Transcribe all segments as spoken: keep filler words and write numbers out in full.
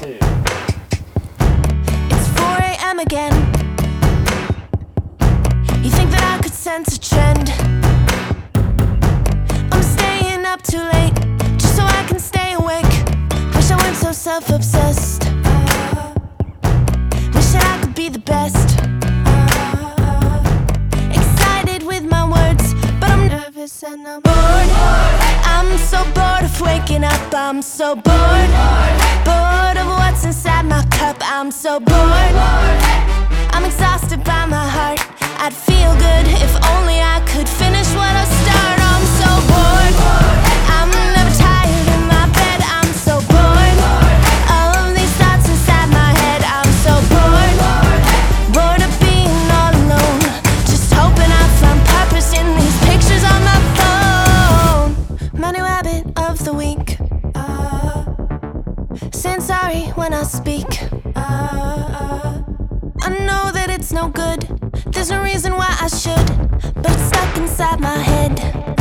two. It's four A M again. You think that I could sense a trend? I'm staying up too late just so I can stay awake. Wish I weren't so self-obsessed. Wish that I could be the best. Excited with my words, but I'm nervous and I'm bored. I'm so bored of waking up. I'm so bored. Bored of what's inside my cup. I'm so bored. I'm exhausted by my heart. I'd feel good if only I could finish what I start. I'm so bored. I'm never tired in my bed. I'm so bored of these thoughts inside my head. I'm so bored. Bored of being all alone. Just hoping I find purpose in these pictures on my phone. My new habit of the week, uh, saying sorry when I speak. uh, I know that it's no good. There's no reason why I should, but it's stuck inside my head,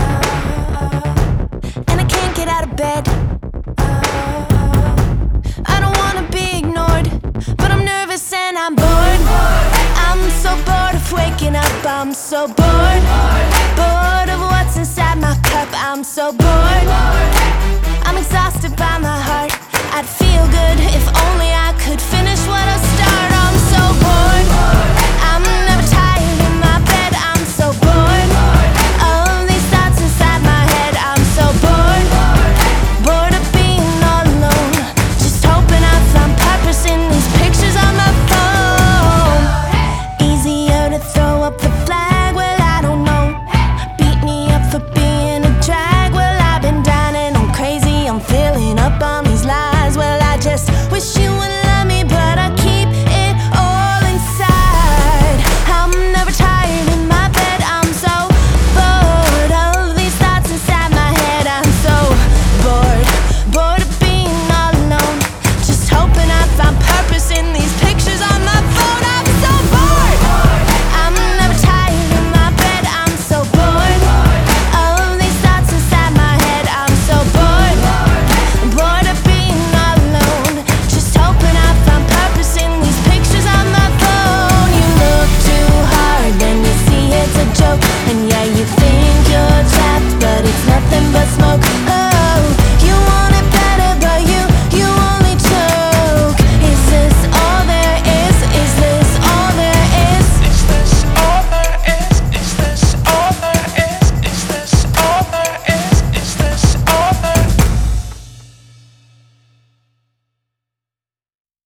uh, and I can't get out of bed. uh, I don't wanna be ignored, but I'm nervous and I'm bored. I'm so bored of waking up. I'm so bored. Bored of what's inside my cup. I'm so bored.